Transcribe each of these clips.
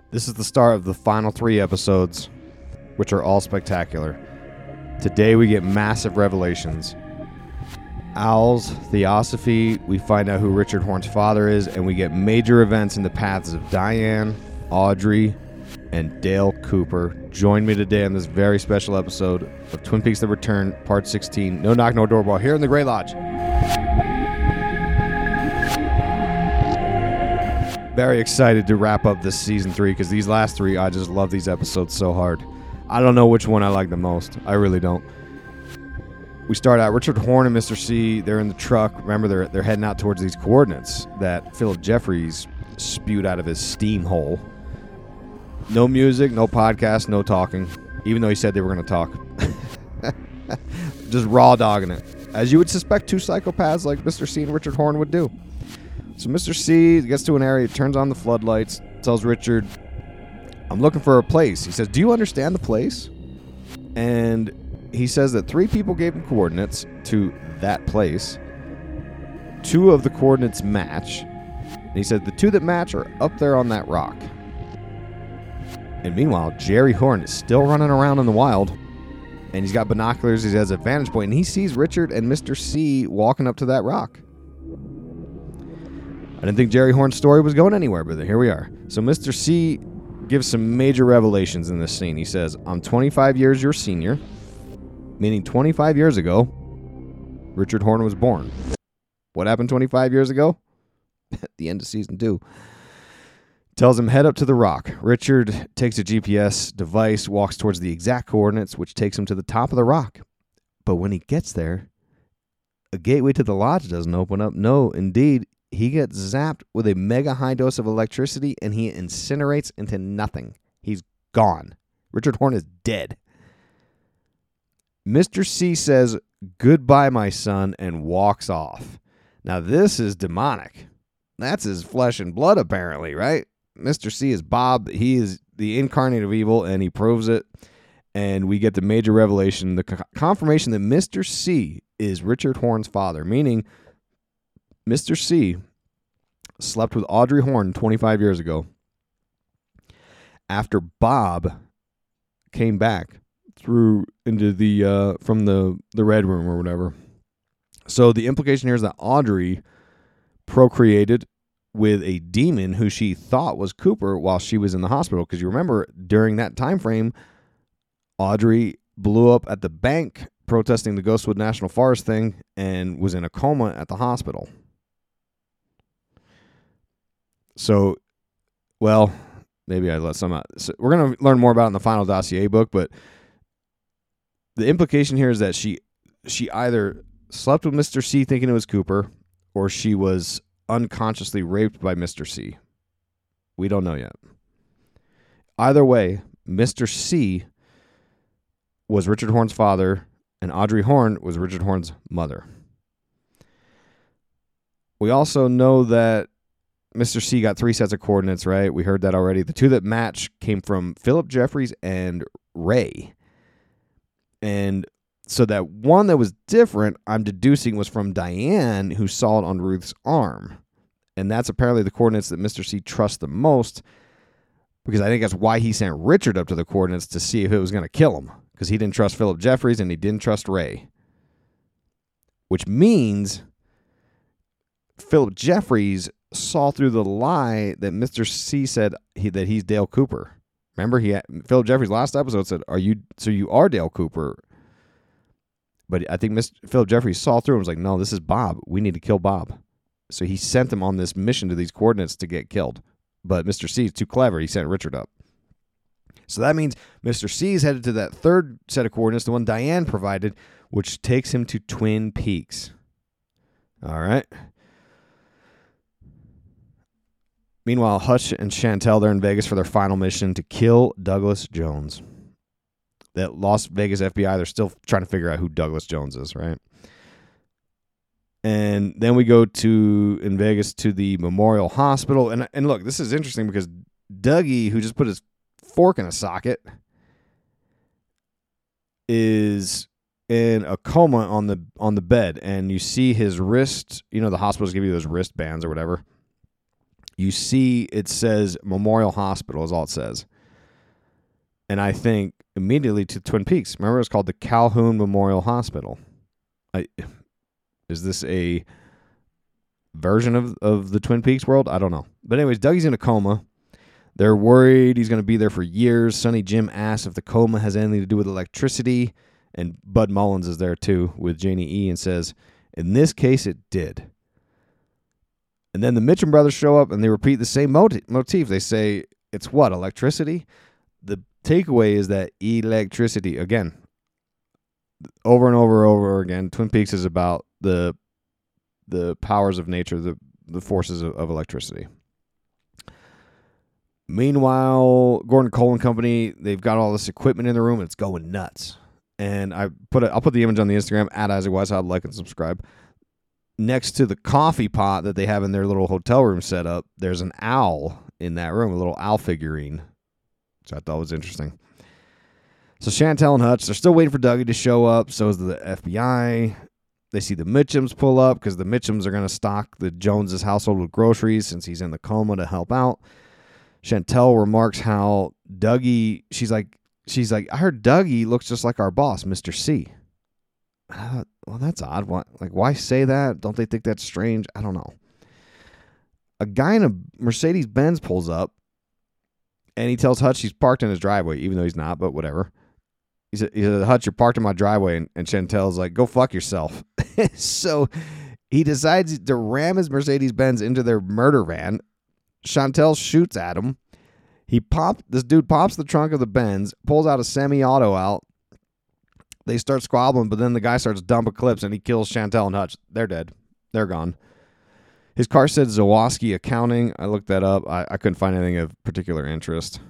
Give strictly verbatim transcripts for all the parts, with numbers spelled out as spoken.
This is the start of the final three episodes, which are all spectacular. Today we get massive revelations. Owl's Theosophy, we find out who Richard Horne's father is, and we get major events in the paths of Diane, Audrey, and Dale Cooper. Join me today on this very special episode of Twin Peaks: The Return, Part sixteen. No Knock, No Doorbell, here in the Grey Lodge. Very excited to wrap up this season three because these last three, I just love these episodes so hard. I don't know which one I like the most. I really don't. We start out, Richard Horne and Mister C, they're in the truck. Remember, they're they're heading out towards these coordinates that Philip Jeffries spewed out of his steam hole. No music, no podcast, no talking, even though he said they were going to talk. Just raw dogging it, as you would suspect two psychopaths like Mister C and Richard Horne would do. So Mister C gets to an area, turns on the floodlights, tells Richard, I'm looking for a place. He says, do you understand the place? And he says that three people gave him coordinates to that place. Two of the coordinates match. And he said the two that match are up there on that rock. And meanwhile, Jerry Horne is still running around in the wild. And he's got binoculars. He has a vantage point. And he sees Richard and Mister C walking up to that rock. I didn't think Jerry Horne's story was going anywhere, but here we are. So Mister C gives some major revelations in this scene. He says, I'm twenty-five years your senior, meaning twenty-five years ago, Richard Horne was born. What happened twenty-five years ago? At the end of season two. Tells him, head up to the rock. Richard takes a G P S device, walks towards the exact coordinates, which takes him to the top of the rock. But when he gets there, a gateway to the lodge doesn't open up. No, indeed, he gets zapped with a mega high dose of electricity and he incinerates into nothing. He's gone. Richard Horne is dead. Mister C says, goodbye, my son, and walks off. Now, this is demonic. That's his flesh and blood, apparently, right? Mister C is Bob. He is the incarnate of evil, and he proves it. And we get the major revelation, the co- confirmation that Mister C is Richard Horne's father, meaning Mister C slept with Audrey Horne twenty-five years ago after Bob came back through into the uh, from the, the Red Room or whatever. So the implication here is that Audrey procreated with a demon who she thought was Cooper while she was in the hospital. Because you remember, during that time frame, Audrey blew up at the bank protesting the Ghostwood National Forest thing and was in a coma at the hospital. So, well, maybe I let some out. So we're going to learn more about it in the final dossier book, but the implication here is that she she either slept with Mister C thinking it was Cooper, or she was unconsciously raped by Mister C. We don't know yet. Either way, Mister C was Richard Horne's father, and Audrey Horne was Richard Horne's mother. We also know that Mister C got three sets of coordinates, right? We heard that already. The two that match came from Philip Jeffries and Ray. And so that one that was different, I'm deducing, was from Diane, who saw it on Ruth's arm. And that's apparently the coordinates that Mister C trusts the most, because I think that's why he sent Richard up to the coordinates to see if it was going to kill him, because he didn't trust Philip Jeffries and he didn't trust Ray. Which means Philip Jeffries saw through the lie that Mister C said he, that he's Dale Cooper. Remember, he had, Philip Jeffries' last episode said, "Are you so you are Dale Cooper?" But I think Mister Philip Jeffries saw through and was like, "No, this is Bob. We need to kill Bob." So he sent him on this mission to these coordinates to get killed. But Mister C is too clever. He sent Richard up. So that means Mister C is headed to that third set of coordinates, the one Diane provided, which takes him to Twin Peaks. All right. Meanwhile, Hutch and Chantel, they're in Vegas for their final mission to kill Douglas Jones. That Las Vegas F B I, they're still trying to figure out who Douglas Jones is, right? And then we go to, in Vegas, to the Memorial Hospital. And, and look, this is interesting because Dougie, who just put his fork in a socket, is in a coma on the on the bed. And you see his wrist, you know, the hospitals give you those wristbands or whatever. you see it says Memorial Hospital is all it says. And I think immediately to Twin Peaks. Remember, it's called the Calhoun Memorial Hospital. I, is this a version of, of the Twin Peaks world? I don't know. But anyways, Dougie's in a coma. They're worried he's going to be there for years. Sonny Jim asks if the coma has anything to do with electricity. And Bud Mullins is there too with Janie E. and says, in this case, it did. And then the Mitchum brothers show up and they repeat the same motif. motif. They say, it's what, electricity? The takeaway is that electricity, again, over and over and over again, Twin Peaks is about the the powers of nature, the, the forces of, of electricity. Meanwhile, Gordon Cole and Company, they've got all this equipment in the room, and it's going nuts. And I put a, I'll put the image on the Instagram, at Isaac Whiteside, like and subscribe. Next to the coffee pot that they have in their little hotel room set up, there's an owl in that room, a little owl figurine, which I thought was interesting. So Chantel and Hutch, they're still waiting for Dougie to show up. So is the F B I. They see the Mitchums pull up because the Mitchums are going to stock the Joneses' household with groceries since he's in the coma to help out. Chantel remarks how Dougie, she's like, she's like, I heard Dougie looks just like our boss, Mister C. Uh, well, that's odd. Why, like, why say that? Don't they think that's strange? I don't know. A guy in a Mercedes-Benz pulls up, and he tells Hutch he's parked in his driveway, even though he's not, but whatever. He said, he said Hutch, you're parked in my driveway, and, and Chantel's like, go fuck yourself. So he decides to ram his Mercedes-Benz into their murder van. Chantel shoots at him. He popped, this dude pops the trunk of the Benz, pulls out a semi-auto out. They start squabbling, but then the guy starts dumping clips, and he kills Chantel and Hutch. They're dead. They're gone. His car said Zawoski Accounting. I looked that up. I, I couldn't find anything of particular interest.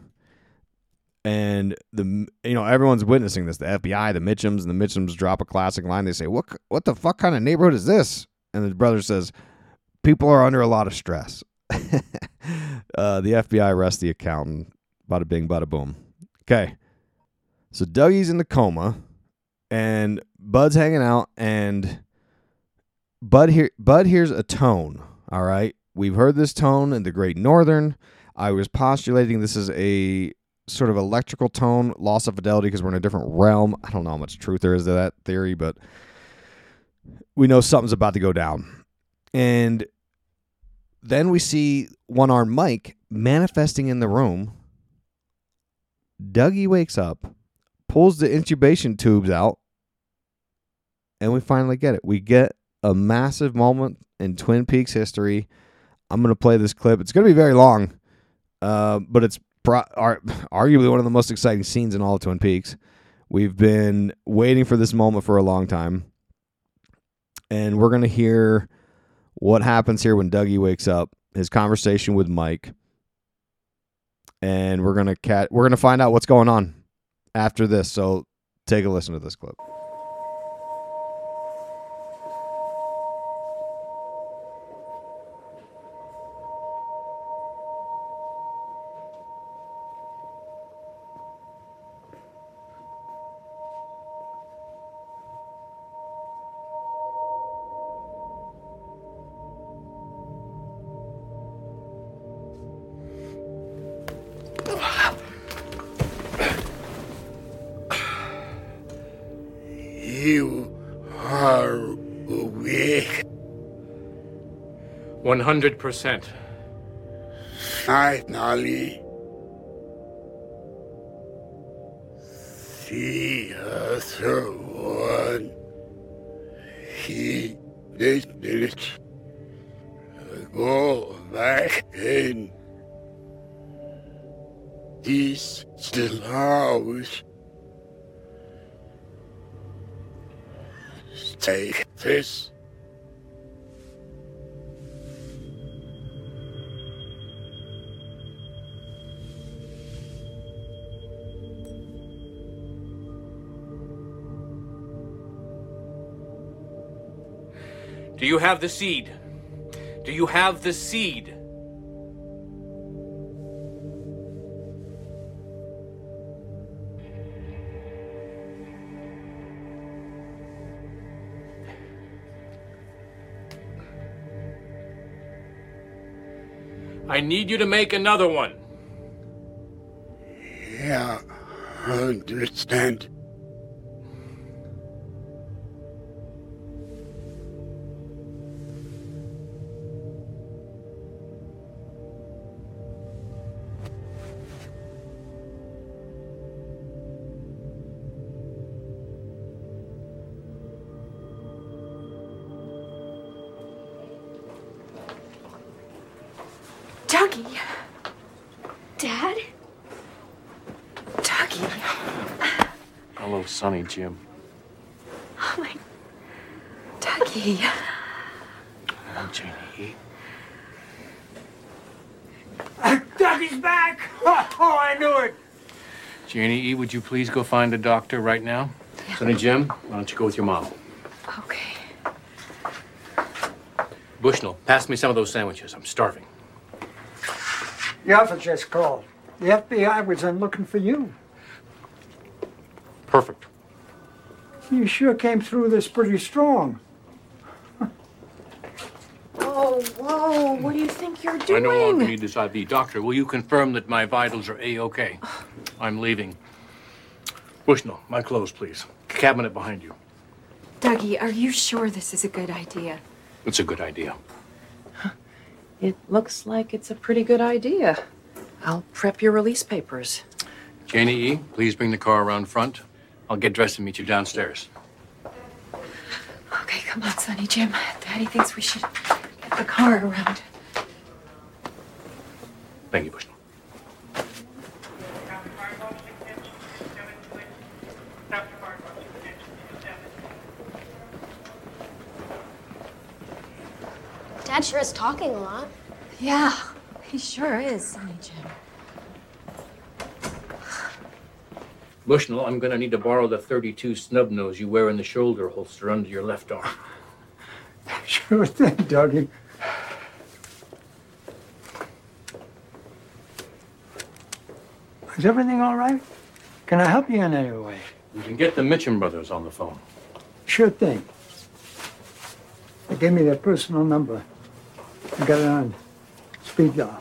And the you know everyone's witnessing this. The F B I, the Mitchums, and the Mitchums drop a classic line. They say, "What what the fuck kind of neighborhood is this?" And the brother says, "People are under a lot of stress." uh, the F B I arrests the accountant. Bada bing, bada boom. Okay, so Dougie's in the coma, and Bud's hanging out, and Bud hear Bud hears a tone. All right, we've heard this tone in the Great Northern. I was postulating this is a sort of electrical tone, loss of fidelity because we're in a different realm. I don't know how much truth there is to that theory, but we know something's about to go down. And then we see one-armed Mike manifesting in the room. Dougie wakes up, pulls the intubation tubes out, and we finally get it. We get a massive moment in Twin Peaks history. I'm going to play this clip. It's going to be very long, uh, but it's pro- ar- arguably one of the most exciting scenes in all of Twin Peaks. We've been waiting for this moment for a long time, and we're going to hear what happens here when Dougie wakes up, his conversation with Mike, and we're going to cat- we're going to find out what's going on after this. So take a listen to this clip. You are awake. One hundred percent. Finally. The other one. He did it. Go back in. He's still ours. Take this. Do you have the seed? Do you have the seed? I need you to make another one. Yeah, I understand. Dougie. Dad? Dougie. Hello, Sonny Jim. Oh, my... Dougie. Hello, Janie. Dougie's back! Oh, oh, I knew it! Janie E., would you please go find a doctor right now? Yeah. Sonny Jim, why don't you go with your mom? Okay. Bushnell, pass me some of those sandwiches. I'm starving. The office just called. The F B I was in looking for you. Perfect. You sure came through this pretty strong. Whoa, whoa, what do you think you're doing? I no longer need this I V. Doctor, will you confirm that my vitals are A-OK? I'm leaving. Bushnell, my clothes, please. Cabinet behind you. Dougie, are you sure this is a good idea? It's a good idea. It looks like it's a pretty good idea. I'll prep your release papers. Janie E., please bring the car around front. I'll get dressed and meet you downstairs. Okay, come on, Sonny Jim. Daddy thinks we should get the car around. Thank you, Bushnell. Dad sure is talking a lot. Yeah, he sure is, Sonny Jim. Bushnell, I'm going to need to borrow the thirty-two snub nose you wear in the shoulder holster under your left arm. Sure thing, Dougie. Is everything all right? Can I help you in any way? You can get the Mitchum brothers on the phone. Sure thing. They gave me their personal number. I got it on speed dial.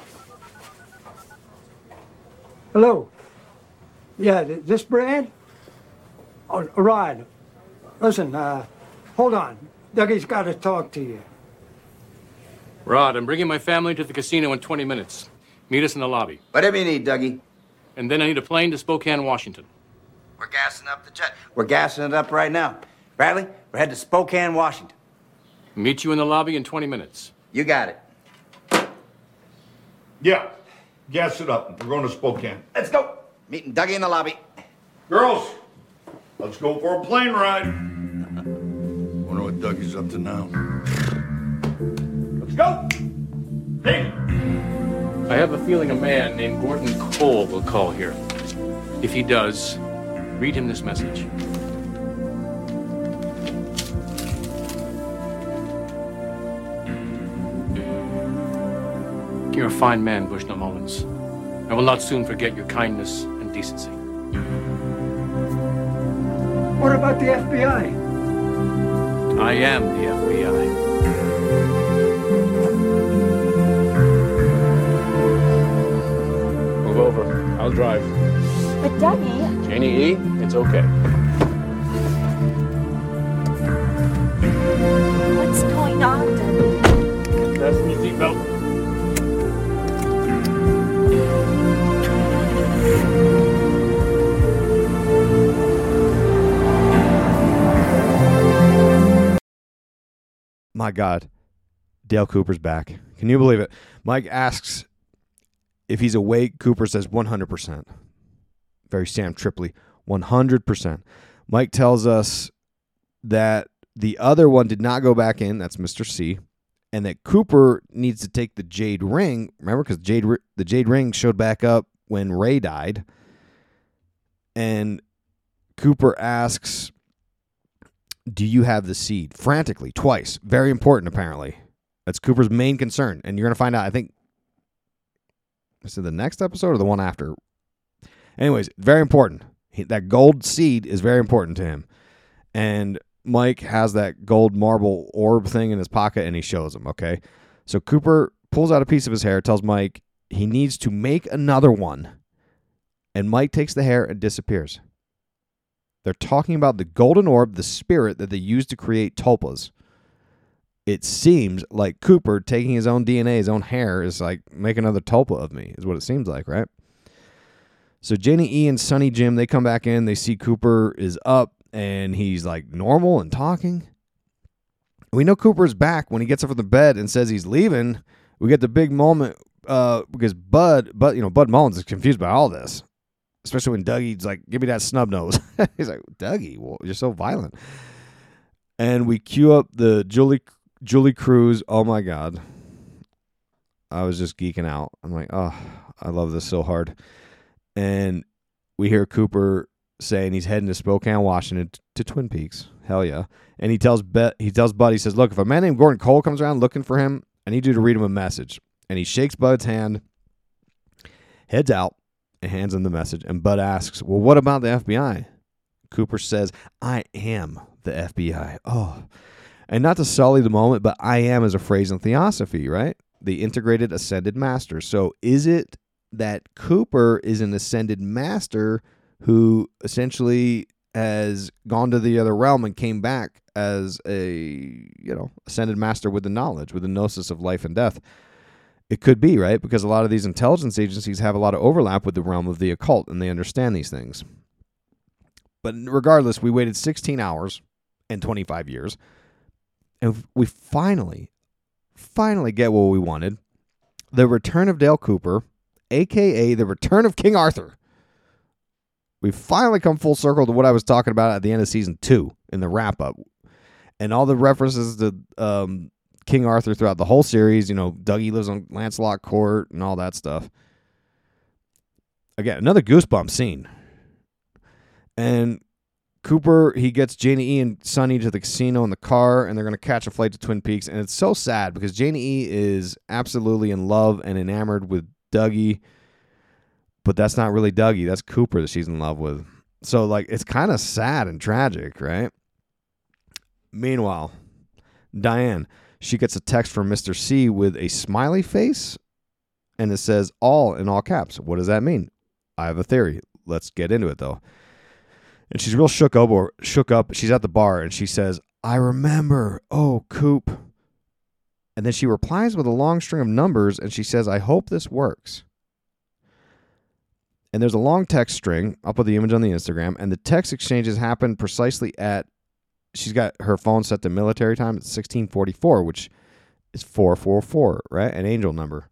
Hello. Yeah, th- this Brad? Oh, Rod. Listen, uh, hold on. Dougie's got to talk to you. Rod, I'm bringing my family to the casino in twenty minutes. Meet us in the lobby. Whatever you need, Dougie. And then I need a plane to Spokane, Washington. We're gassing up the jet. We're gassing it up right now. Bradley, we're headed to Spokane, Washington. Meet you in the lobby in twenty minutes. You got it. Yeah, gas it up. We're going to Spokane. Let's go. Meeting Dougie in the lobby. Girls, let's go for a plane ride. Wonder what Dougie's up to now. Let's go. Hey. I have a feeling a man named Gordon Cole will call here. If he does, read him this message. You're a fine man, Bushnell Mullins. I will not soon forget your kindness and decency. What about the F B I? I am the F B I. Move over. I'll drive. But Dougie... Janie E., it's okay. What's going on, Dougie? Fasten your seatbelt. My God, Dale Cooper's back. Can you believe it? Mike asks if he's awake. Cooper says one hundred percent. Very Sam Tripoli, one hundred percent. Mike tells us that the other one did not go back in. That's Mister C. And that Cooper needs to take the Jade Ring. Remember, because Jade the Jade Ring showed back up when Ray died. And Cooper asks, do you have the seed? Frantically, twice. Very important, apparently. That's Cooper's main concern. And you're going to find out, I think, is it the next episode or the one after? Anyways, very important. He, that gold seed is very important to him. And Mike has that gold marble orb thing in his pocket, and he shows him, okay? So Cooper pulls out a piece of his hair, tells Mike he needs to make another one. And Mike takes the hair and disappears. They're talking about the golden orb, the spirit that they used to create tulpas. It seems like Cooper taking his own D N A, his own hair, is like, make another tulpa of me, is what it seems like, right? So Janie E and Sonny Jim, they come back in. They see Cooper is up, and he's like normal and talking. We know Cooper's back when he gets up from the bed and says he's leaving. We get the big moment uh, because Bud, Bud, you know, Bud Mullins is confused by all this, especially when Dougie's like, "Give me that snub nose." He's like, "Dougie, well, you're so violent." And we cue up the Julie Julie Cruz. Oh my God, I was just geeking out. I'm like, oh, I love this so hard. And we hear Cooper saying he's heading to Spokane, Washington, t- to Twin Peaks. Hell yeah. And he tells Bet, he tells Bud, he says, look, if a man named Gordon Cole comes around looking for him, I need you to read him a message. And he shakes Bud's hand, heads out, and hands him the message. And Bud asks, well, what about the F B I? Cooper says, I am the F B I. Oh. And not to sully the moment, but I am is a phrase in Theosophy, right? The integrated ascended master. So is it that Cooper is an ascended master who essentially has gone to the other realm and came back as a, you know, ascended master with the knowledge, with the gnosis of life and death? It could be, right? Because a lot of these intelligence agencies have a lot of overlap with the realm of the occult, and they understand these things. But regardless, we waited sixteen hours and twenty-five years, and we finally, finally get what we wanted. The return of Dale Cooper, a k a the return of King Arthur. We finally come full circle to what I was talking about at the end of season two in the wrap-up. And all the references to um, King Arthur throughout the whole series, you know, Dougie lives on Lancelot Court and all that stuff. Again, another goosebump scene. And Cooper, he gets Janie E and Sonny to the casino in the car, and they're going to catch a flight to Twin Peaks. And it's so sad because Janie E is absolutely in love and enamored with Dougie. But that's not really Dougie. That's Cooper that she's in love with. So, like, it's kind of sad and tragic, right? Meanwhile, Diane, she gets a text from Mister C with a smiley face, and it says all in all caps. What does that mean? I have a theory. Let's get into it, though. And she's real shook up, or shook up. She's at the bar, and she says, I remember. Oh, Coop. And then she replies with a long string of numbers, and she says, I hope this works. And there's a long text string. I'll put the image on the Instagram. And the text exchanges happen precisely at, she's got her phone set to military time at sixteen forty-four, which is four four four, right? An angel number.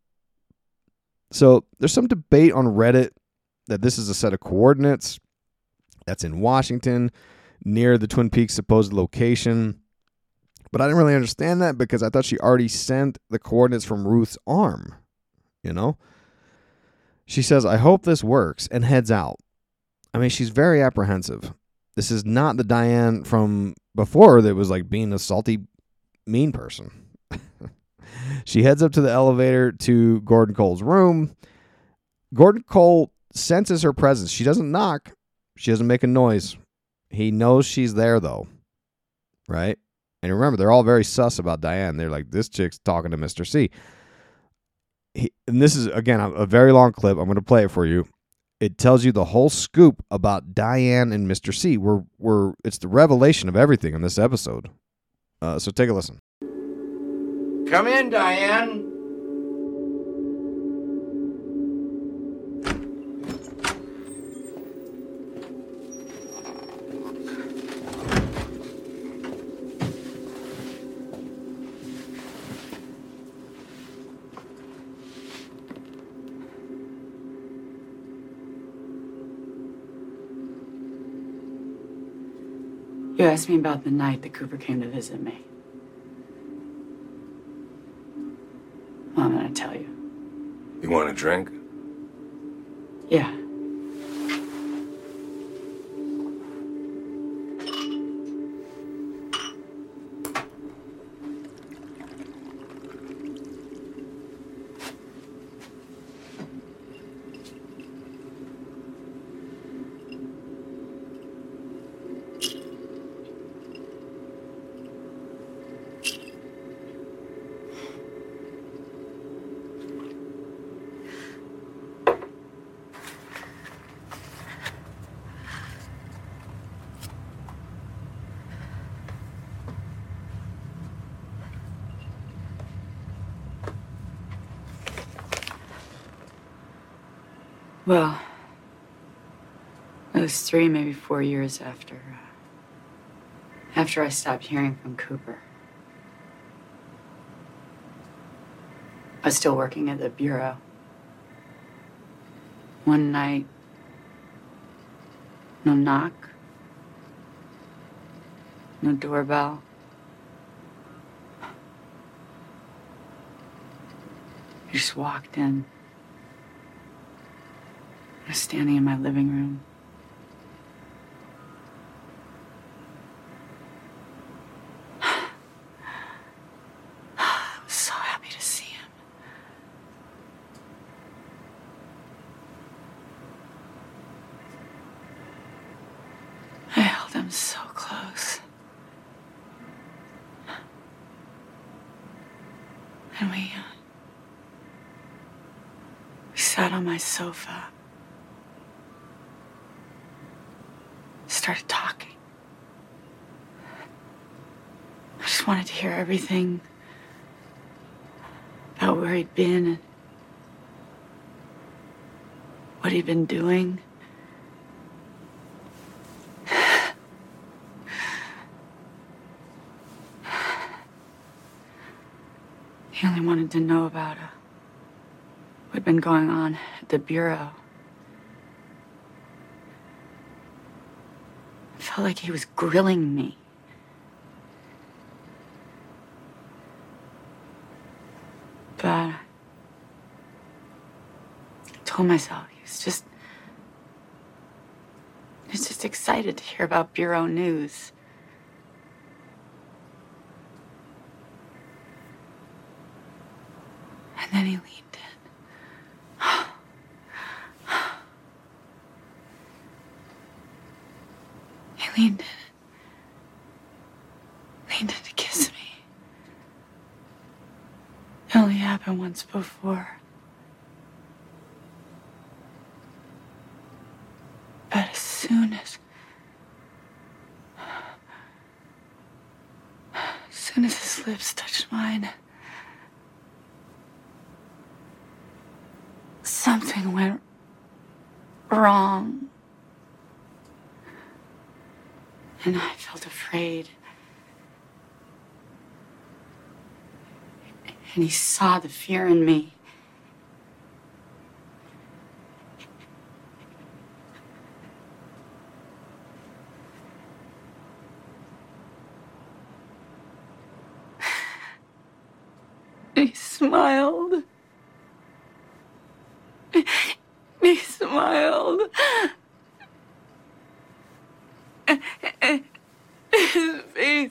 So there's some debate on Reddit that this is a set of coordinates that's in Washington near the Twin Peaks supposed location. But I didn't really understand that because I thought she already sent the coordinates from Ruth's arm, you know? She says, I hope this works, and heads out. I mean, she's very apprehensive. This is not the Diane from before that was like being a salty, mean person. She heads up to the elevator to Gordon Cole's room. Gordon Cole senses her presence. She doesn't knock. She doesn't make a noise. He knows she's there, though. Right? And remember, they're all very sus about Diane. They're like, this chick's talking to Mister C. He, and this is, again, a very long clip. I'm going to play it for you. It tells you the whole scoop about Diane and Mister C. We're, we're, it's the revelation of everything in this episode. Uh, so take a listen. Come in, Diane. You asked me about the night that Cooper came to visit me. Well, I'm gonna tell you. You want a drink? Yeah. Well, it was three, maybe four years after, uh, after I stopped hearing from Cooper. I was still working at the bureau. One night, no knock, no doorbell. He just walked in. I was standing in my living room. I was so happy to see him. I held him so close. And we, uh, we sat on my sofa. Started talking. I just wanted to hear everything about where he'd been and what he'd been doing. He only wanted to know about uh, what'd been going on at the bureau. I felt like he was grilling me. But I told myself he was just... he was just excited to hear about bureau news. And then he leaned in. He leaned in. Leaned in to kiss me. It only happened once before. But as soon as... as soon as his lips touched mine... something went wrong. And I felt afraid. And he saw the fear in me. He smiled. He smiled. His face.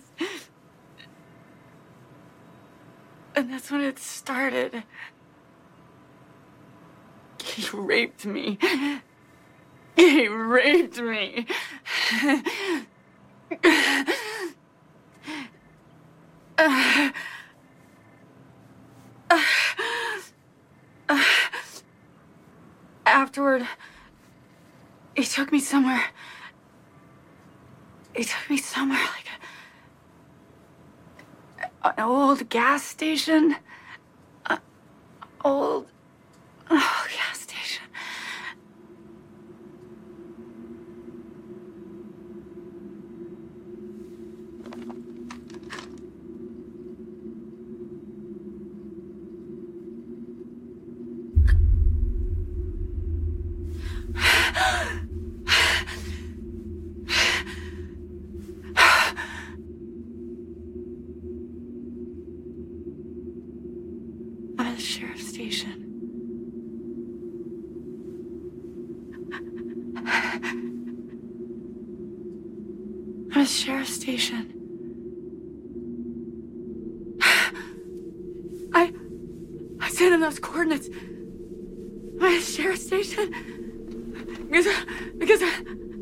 And that's when it started. He raped me. He raped me. Uh, uh, uh, afterward, he took me somewhere. He took me somewhere like a, an old gas station. An old, oh, gas station. I'm at the sheriff's station. I'm at the sheriff's station. I... I sent him those coordinates. I'm at the sheriff's station. Because... Because... I,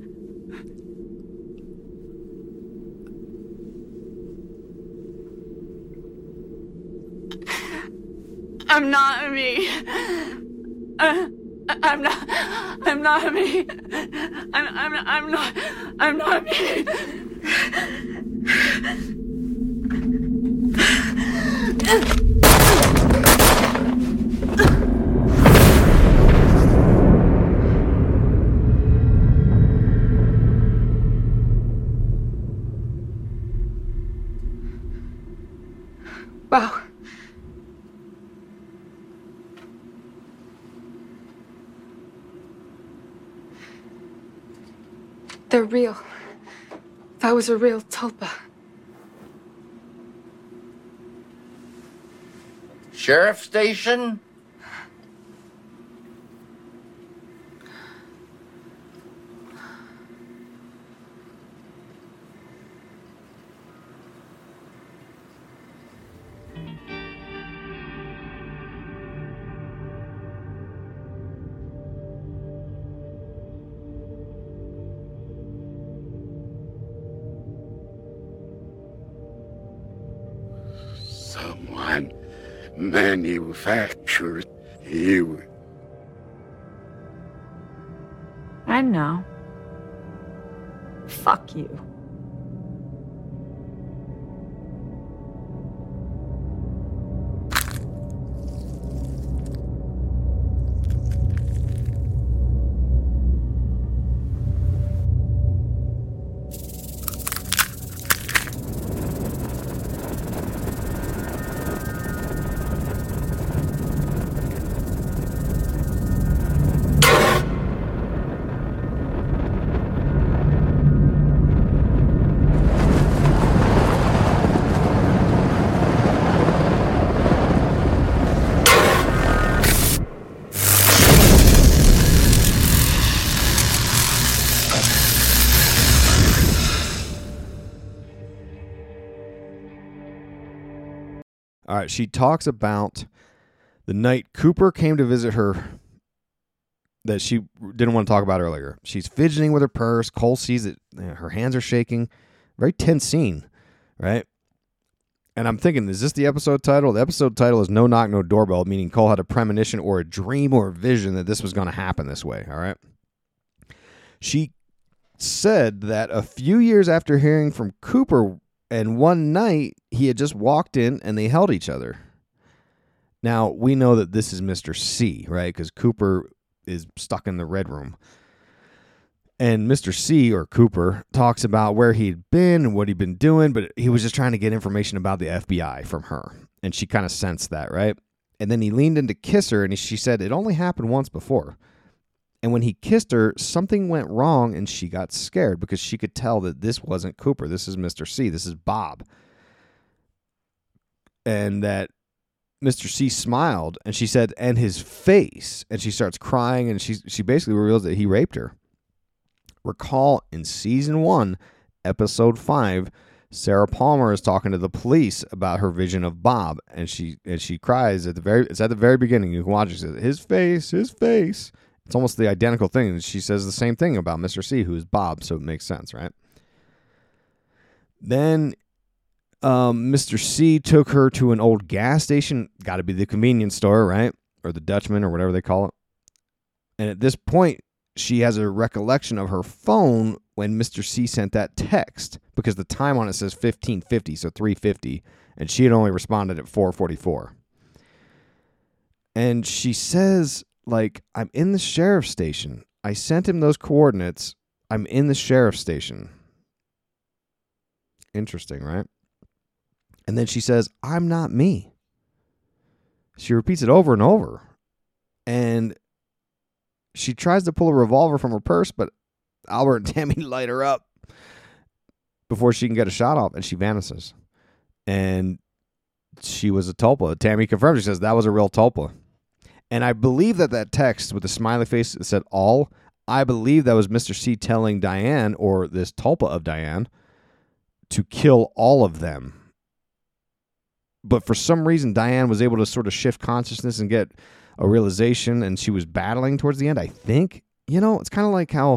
I'm not me. Uh, I'm not. I'm not me. I'm. I'm. I'm not. I'm not me. They're real. That was a real tulpa. Sheriff station? Someone manufactured you. I know. Fuck you. All right, she talks about the night Cooper came to visit her that she didn't want to talk about earlier. She's fidgeting with her purse. Cole sees it. Her hands are shaking. Very tense scene, right? And I'm thinking, is this the episode title? The episode title is No Knock, No Doorbell, meaning Cole had a premonition or a dream or a vision that this was going to happen this way, all right? She said that a few years after hearing from Cooper, and one night he had just walked in and they held each other. Now, we know that this is Mister C, right? Because Cooper is stuck in the red room. And Mister C, or Cooper, talks about where he'd been and what he'd been doing, but he was just trying to get information about the F B I from her. And she kind of sensed that, right? And then he leaned in to kiss her, and she said it only happened once before. And when he kissed her, something went wrong, and she got scared because she could tell that this wasn't Cooper. This is Mister C. This is Bob. And that Mister C smiled, and she said, and his face. And she starts crying, and she, she basically reveals that he raped her. Recall in season one, episode five, Sarah Palmer is talking to the police about her vision of Bob, and she and she cries at the very it's at the very beginning. You can watch it. She says, his face, his face. It's almost the identical thing. And she says the same thing about Mister C, who is Bob, so it makes sense, right? Then um, Mister C took her to an old gas station. Got to be the convenience store, right? Or the Dutchman, or whatever they call it. And at this point, she has a recollection of her phone when Mister C sent that text, because the time on it says fifteen fifty, so three fifty, and she had only responded at four forty-four. And she says, like, I'm in the sheriff's station. I sent him those coordinates. I'm in the sheriff's station. Interesting, right? And then she says, I'm not me. She repeats it over and over. And she tries to pull a revolver from her purse, but Albert and Tammy light her up before she can get a shot off, and she vanishes. And she was a tulpa. Tammy confirms. She says that was a real tulpa. And I believe that that text with the smiley face that said all, I believe that was Mister C telling Diane, or this tulpa of Diane, to kill all of them. But for some reason, Diane was able to sort of shift consciousness and get a realization, and she was battling towards the end, I think. You know, it's kind of like how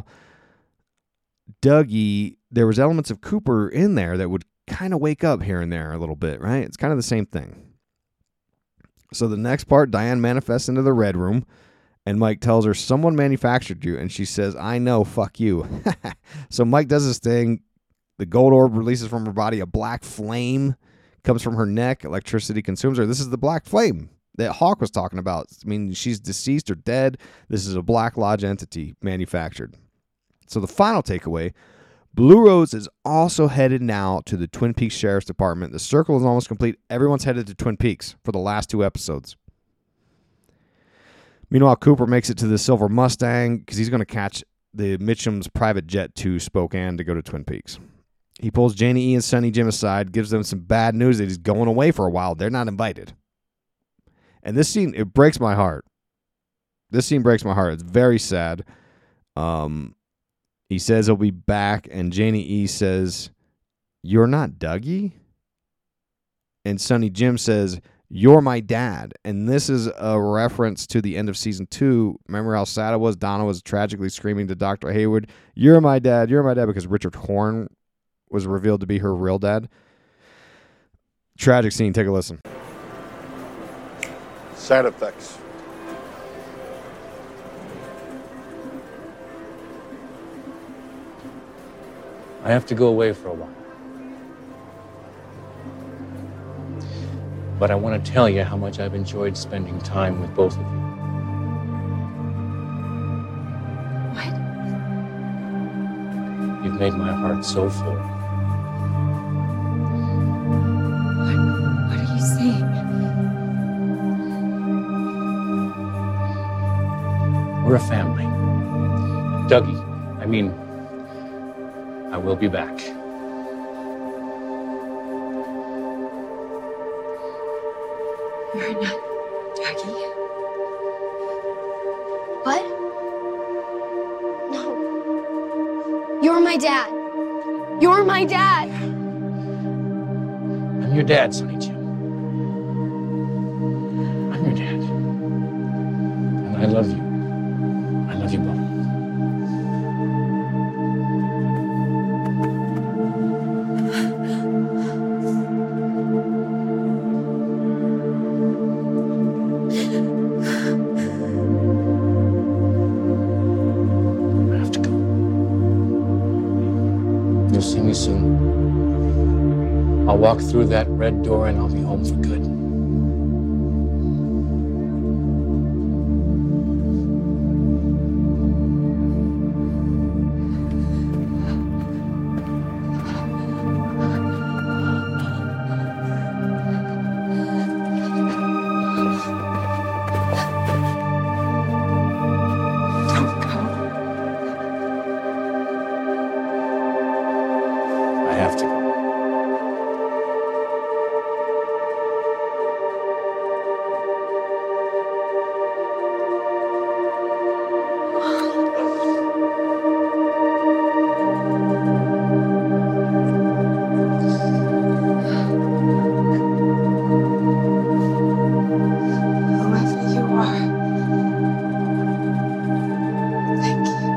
Dougie, there was elements of Cooper in there that would kind of wake up here and there a little bit, right? It's kind of the same thing. So the next part, Diane manifests into the red room, and Mike tells her, someone manufactured you, and she says, I know, fuck you. So Mike does this thing. The gold orb releases from her body. A black flame comes from her neck. Electricity consumes her. This is the black flame that Hawk was talking about. I mean, she's deceased or dead. This is a Black Lodge entity manufactured. So the final takeaway, Blue Rose is also headed now to the Twin Peaks Sheriff's Department. The circle is almost complete. Everyone's headed to Twin Peaks for the last two episodes. Meanwhile, Cooper makes it to the Silver Mustang because he's going to catch the Mitchum's private jet to Spokane to go to Twin Peaks. He pulls Janie E and Sonny Jim aside, gives them some bad news that he's going away for a while. They're not invited. And this scene, it breaks my heart. This scene breaks my heart. It's very sad. Um, he says he'll be back, and Janie E says, "You're not Dougie?" And Sonny Jim says, "You're my dad." And this is a reference to the end of season two. Remember how sad it was? Donna was tragically screaming to Doctor Hayward, "You're my dad, you're my dad," because Richard Horn was revealed to be her real dad. Tragic scene. Take a listen. Side effects. I have to go away for a while. But I want to tell you how much I've enjoyed spending time with both of you. What? You've made my heart so full. What are you saying? We're a family. Dougie, I mean, I will be back. You're not Dougie. What? No. You're my dad. You're my dad. I'm your dad, Sonny Jim. I'm your dad. And I love you. I love you both. You'll see me soon. I'll walk through that red door and I'll be home for good. I have to go. Whoever you are, thank you.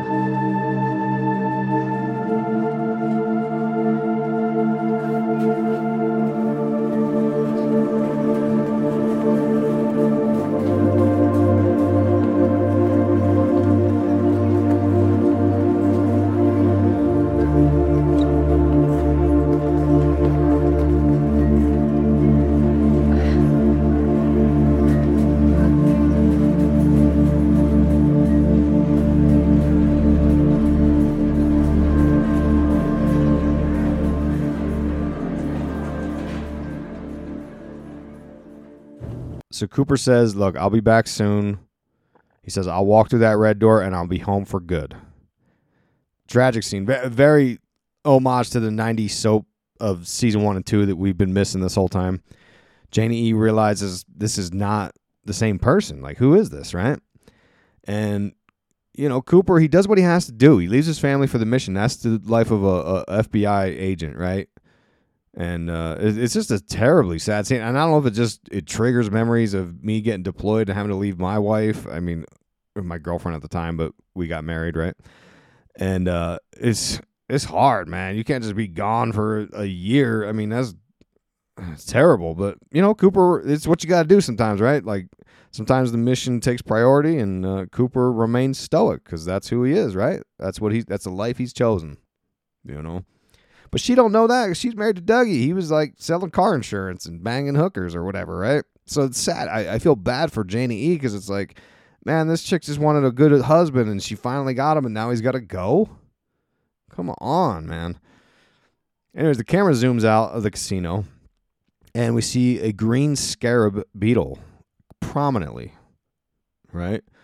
So Cooper says, "Look, I'll be back soon." He says, "I'll walk through that red door and I'll be home for good." Tragic scene. Ve- Very homage to the nineties soap of season one and two that we've been missing this whole time. Janie E realizes this is not the same person. Like, who is this, right? And, you know, Cooper, he does what he has to do. He leaves his family for the mission. That's the life of a, a F B I agent, right? And uh, it, it's just a terribly sad scene. And I don't know if it just it triggers memories of me getting deployed and having to leave my wife. I mean, my girlfriend at the time, but we got married, right? And uh, it's it's hard, man. You can't just be gone for a year. I mean, that's it's terrible. But you know, Cooper, it's what you got to do sometimes, right? Like sometimes the mission takes priority, and uh, Cooper remains stoic because that's who he is, right? That's what he. That's the life he's chosen, you know. But she don't know that 'cause she's married to Dougie. He was like selling car insurance and banging hookers or whatever, right? So it's sad. I, I feel bad for Janie E because it's like, man, this chick just wanted a good husband and she finally got him and now he's got to go? Come on, man. Anyways, the camera zooms out of the casino and we see a green scarab beetle prominently, right?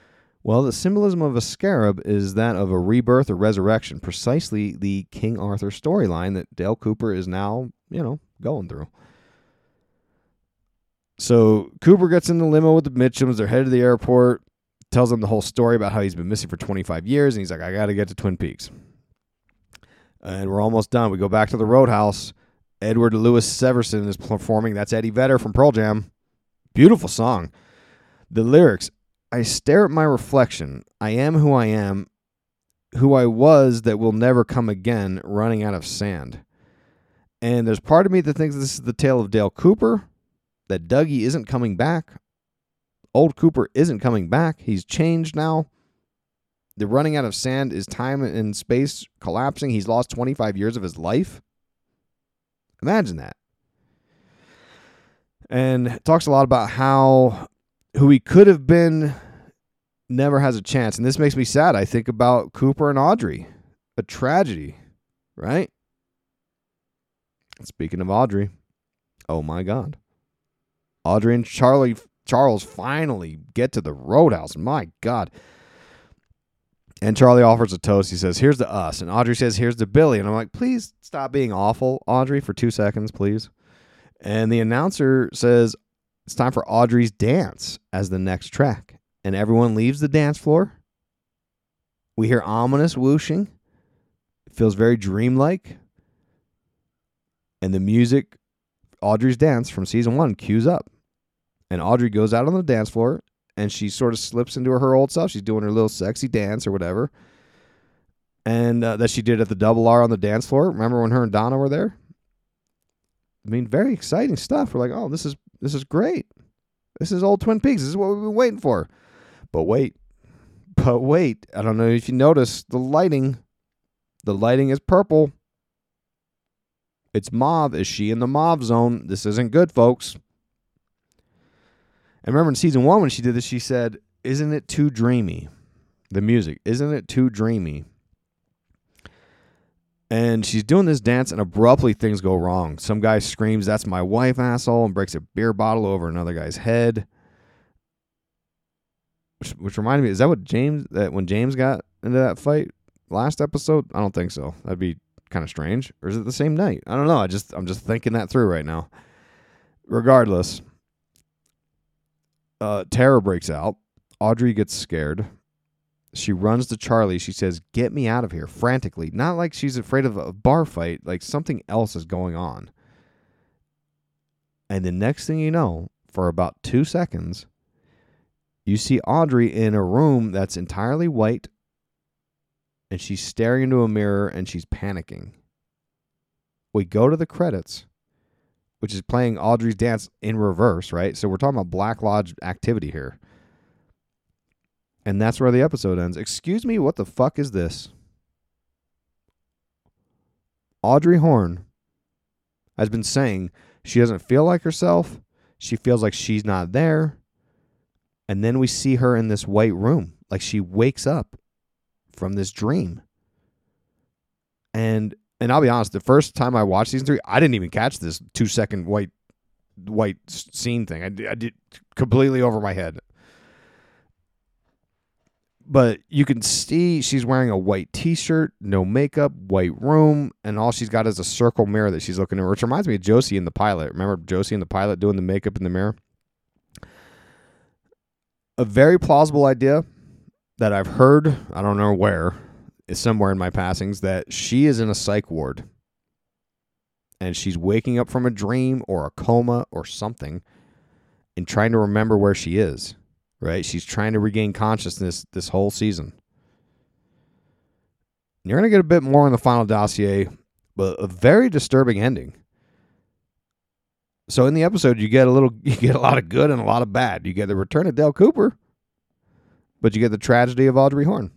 Well, the symbolism of a scarab is that of a rebirth or resurrection, precisely the King Arthur storyline that Dale Cooper is now, you know, going through. So Cooper gets in the limo with the Mitchums. They're headed to the airport, tells them the whole story about how he's been missing for twenty-five years, and he's like, I got to get to Twin Peaks. And we're almost done. We go back to the Roadhouse. Edward Louis Severson is performing. That's Eddie Vedder from Pearl Jam. Beautiful song. The lyrics, I stare at my reflection. I am who I am, who I was that will never come again, running out of sand. And there's part of me that thinks this is the tale of Dale Cooper, that Dougie isn't coming back. Old Cooper isn't coming back. He's changed now. The running out of sand is time and space collapsing. He's lost twenty-five years of his life. Imagine that. And talks a lot about how who he could have been never has a chance. And this makes me sad. I think about Cooper and Audrey. A tragedy, right? Speaking of Audrey, oh my God. Audrey and Charlie Charles finally get to the Roadhouse. My God. And Charlie offers a toast. He says, here's to us. And Audrey says, here's to Billy. And I'm like, please stop being awful, Audrey, for two seconds, please. And the announcer says, it's time for Audrey's dance as the next track. And everyone leaves the dance floor. We hear ominous whooshing. It feels very dreamlike. And the music, Audrey's dance from season one, cues up. And Audrey goes out on the dance floor. And she sort of slips into her old self. She's doing her little sexy dance or whatever. And uh, that she did at the Double R on the dance floor. Remember when her and Donna were there? I mean, very exciting stuff. We're like, oh, this is this is great. This is old Twin Peaks. This is what we've been waiting for. But wait. But wait. I don't know if you noticed the lighting. The lighting is purple. It's mauve. Is she in the mauve zone? This isn't good, folks. And remember in season one when she did this, she said, isn't it too dreamy? The music, isn't it too dreamy? And she's doing this dance and abruptly things go wrong. Some guy screams, that's my wife, asshole, and breaks a beer bottle over another guy's head. Which, which reminded me, is that what James, that when James got into that fight last episode? I don't think so. That'd be kind of strange. Or is it the same night? I don't know. I just, I'm just thinking that through right now. Regardless. Uh, terror breaks out. Audrey gets scared. She runs to Charlie. She says, get me out of here, frantically. Not like she's afraid of a bar fight, like something else is going on. And the next thing you know, for about two seconds, you see Audrey in a room that's entirely white, and she's staring into a mirror, and she's panicking. We go to the credits, which is playing Audrey's dance in reverse, right? So we're talking about Black Lodge activity here. And that's where the episode ends. Excuse me, what the fuck is this? Audrey Horne has been saying she doesn't feel like herself. She feels like she's not there. And then we see her in this white room. Like she wakes up from this dream. And And I'll be honest, the first time I watched season three, I didn't even catch this two-second white white scene thing. I did, I did completely over my head. But you can see she's wearing a white T-shirt, no makeup, white room, and all she's got is a circle mirror that she's looking at, which reminds me of Josie in the pilot. Remember Josie in the pilot doing the makeup in the mirror? A very plausible idea that I've heard, I don't know where, is somewhere in my passings, that she is in a psych ward and she's waking up from a dream or a coma or something and trying to remember where she is, right? She's trying to regain consciousness this whole season. And you're going to get a bit more in the final dossier, but a very disturbing ending. So in the episode, you get a little, you get a lot of good and a lot of bad. You get the return of Dale Cooper, but you get the tragedy of Audrey Horne.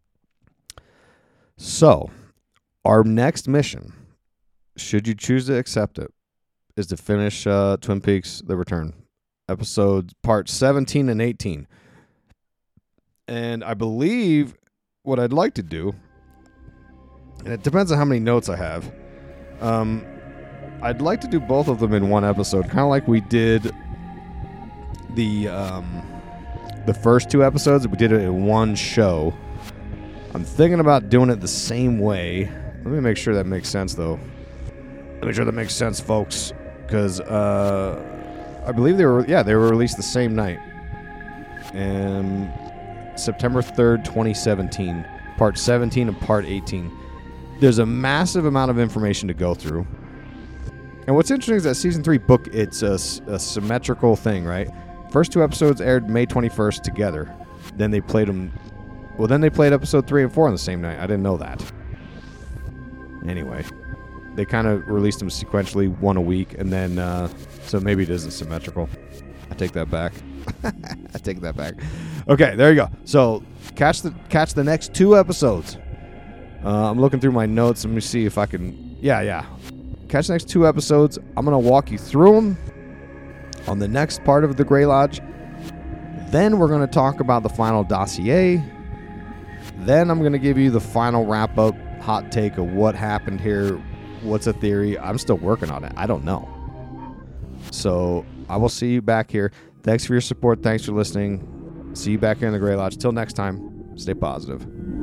So, our next mission, should you choose to accept it, is to finish uh, Twin Peaks: The Return, episodes part seventeen and eighteen. And I believe what I'd like to do, and it depends on how many notes I have, um, I'd like to do both of them in one episode, kind of like we did the um, the first two episodes. We did it in one show. I'm thinking about doing it the same way. Let me make sure that makes sense, though. Let me make sure that makes sense, folks, because uh, I believe they were, yeah, they were released the same night, and September third, twenty seventeen, part seventeen and part eighteen. There's a massive amount of information to go through. And what's interesting is that season three book, it's a, a symmetrical thing, right? First two episodes aired May twenty-first together. Then they played them, well, then they played episode three and four on the same night. I didn't know that. Anyway, they kind of released them sequentially, one a week, and then, uh, so maybe it isn't symmetrical. I take that back. I take that back. Okay, there you go. So catch the catch the next two episodes. Uh, I'm looking through my notes. Let me see if I can. Yeah, yeah. Catch the next two episodes. I'm gonna walk you through them on the next part of the Grey Lodge. Then we're gonna talk about the final dossier. Then I'm gonna give you the final wrap up, hot take of what happened here. What's a theory? I'm still working on it. I don't know. So I will see you back here. Thanks for your support. Thanks for listening. See you back here in the Grey Lodge. Till next time, stay positive.